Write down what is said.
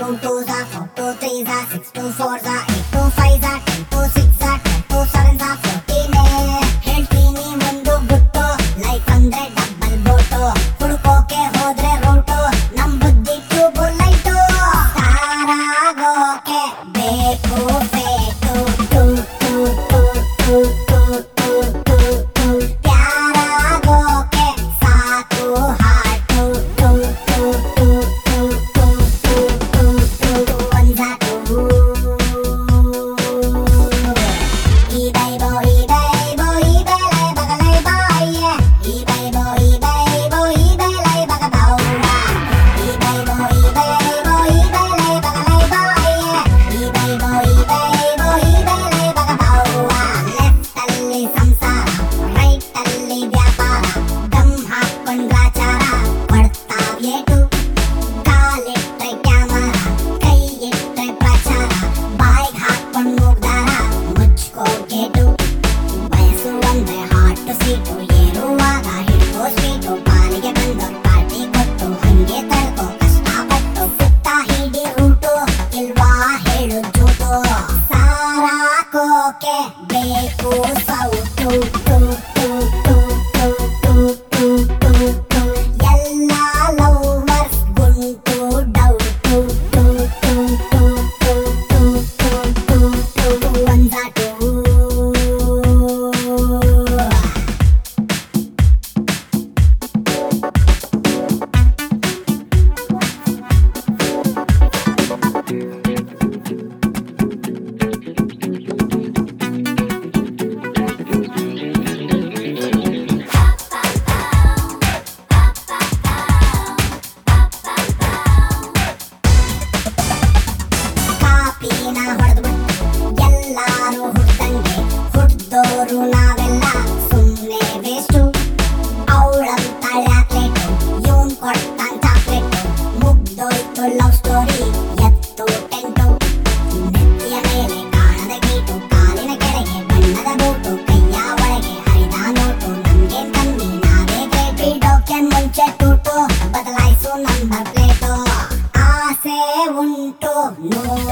2 2s are 4 2 3s are 6 2 4s are 8 2 5s are 10 2 6s are 10 2 7s are 14 ಹೇಳ್ತೀನಿ ಒಂದು ಗುಟ್ಟು life ಅಂದ್ರೆ double boat ಹುಡುಕೋಕೆ ಹೋದ್ರೆ ರೂಟು ನಮ್ ಬುದ್ಧಿ ಟ್ಯೂಬ್ ಲೈಟು ತಾರಾಗೋಕೆ ಬೇಕು ಫೇಟು ಟು ಟು ಟು ಟು ಟು ಟು ಟು ಟು ಪ್ಯಾರಾಗೋಕೆ ಸಾಕು ಹಾಟು ಟು ಟು ಟು ಟು ಟು ಟು ಟು ಟು ಒಂದಾಟು ಈ ಬೈಬೋ ಈ ಬೈಬೋ ಈ ಬೆಲೆ ಬಗಲೈ ಬಾಯೆ ಈ ಬೈಬೋ ಈ ಬೈಬೋ ಈ ಬೆಲೆ ಬಗಬೌಡ ಈ ಬೈಬೋ ಈ ಬೈಬೋ ಈ ಬೆಲೆ ಬಗಲೈ ಬಾಯೆ ಈ ಬೈಬೋ ಈ ಬೈಬೋ ಈ ಬೆಲೆ ಬಗಬೌಡ ಲೆಫ್ಟ್ ಅಲ್ಲಿ ಸಂಸಾರ ರೈಟ್ ಅಲ್ಲಿ ವ್ಯಾಪಾರ ದಮ್ ಹಾಕೊಂಡ್ರಾಚಾರ ಪಡ್ತಾವ್ ಏಟು ಕಾಲಿಟ್ರೆ ಕ್ಯಾಮರಾ ಕೈ ಇಟ್ರೆ ಪ್ರಚಾರ ಬಾಯ್ಗ್ ಹಾಕೊಂಡ್ ಮೂಗ್ದಾರ ಮುಚ್ಕೋ ಗೇಟು ವಯಸ್ಸು ಒಂದೇ ಹಾಟು ಸೀಟು ಏರುವಾಗ ಹಿಡ್ಕೋ ಸ್ವೀಟು ಪಾಲಿಗೆ ಬಂದೋರ್ ಪಾರ್ಟಿ ಕೊಟ್ಟು ಹಂಗೆ ತಡ್ಕೋ ಕಷ್ಟಪಟ್ಟು ಸುತ್ತ ಹಿಡಿ ರೂಟು ಇಲ್ವಾ ಹೇಳು ಜೂಟು ಸಾರಾಕೋಕೆ ಬೇಕು ಸೌಟು ಟು ಟು ಟು ಟು ಟು ಟು ಟು ಟು ಎಲ್ಲ ಲವರ್ಸ್ ಗುಂಟು ಡೌಟು ಟು ಟು ಟು ಟು ಟು ಟು ಟು ಟು ಒಂದಾಟು ಕಾಪಿನ ಹೊಡೆದ್ಬಿಟ್ಟು ಎಲ್ಲಾರು ಹುಡ್ದಂಗೆ ಹುಡ್ದೋರು ನಾವೆಲ್ಲ ಸುಮ್ನೆ ವೇಸ್ಟು ಅವಳಂತಾಳೆ ಅತ್ಲೇಟು ಇವನ್ ಕೊಡ್ತಾನ್ ಚಾಕ್ಲೇಟು ಮುಗ್ದೋಯ್ತು ಲವ್ ಸ್ಟೋರಿ ಎತ್ತು ಟೆಂಟು ನೆತ್ತಿಯ ಮೇಲೆ ಕಾಣದ ಗೀಟು ಕಾಲಿನ ಕೆಳಗೆ ಬಣ್ಣದ ಬೂಟು ಕೈಯ ಒಳಗೆ ಹರಿದ ನೋಟು ನಮ್ಗೇನ್ ಕಮ್ಮಿ ನಾವೇ ಗ್ರೇಟ್ ಬಿಡೋಕೆ ಮುಂಚೆ ಟೂಟು ಬದಲಾಯಿಸು ನಂಬರ್ ಪ್ಲೇಟು ಆಸೆ ಉಂಟು ನೋ